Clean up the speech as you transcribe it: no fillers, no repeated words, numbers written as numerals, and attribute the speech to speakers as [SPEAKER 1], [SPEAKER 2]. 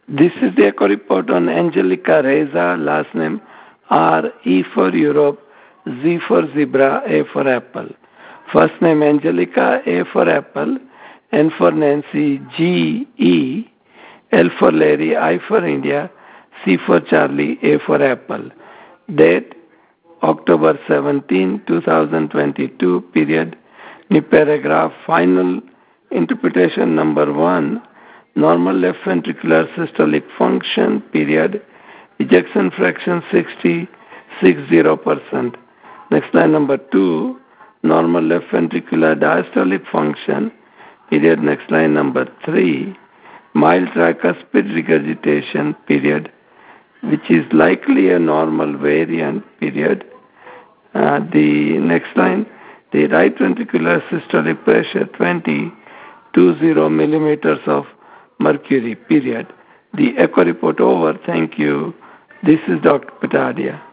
[SPEAKER 1] This is the echo report on Angelica Reza, last name R, E for Europe, Z for Zebra, A for Apple. First name Angelica, A for Apple, N for Nancy, G, E, L for Larry, I for India, C for Charlie, A for Apple. Date October 17, 2022, period. New paragraph, final interpretation number 1, normal left ventricular systolic function, period. Ejection fraction 60%. Next line number 2, normal left ventricular diastolic function, period. Next line number 3, mild tricuspid regurgitation, period, which is likely a normal variant, period. The next line, the right ventricular systolic pressure 20 millimeters of mercury, period. The echo report over. Thank you. This is Dr. Patadia.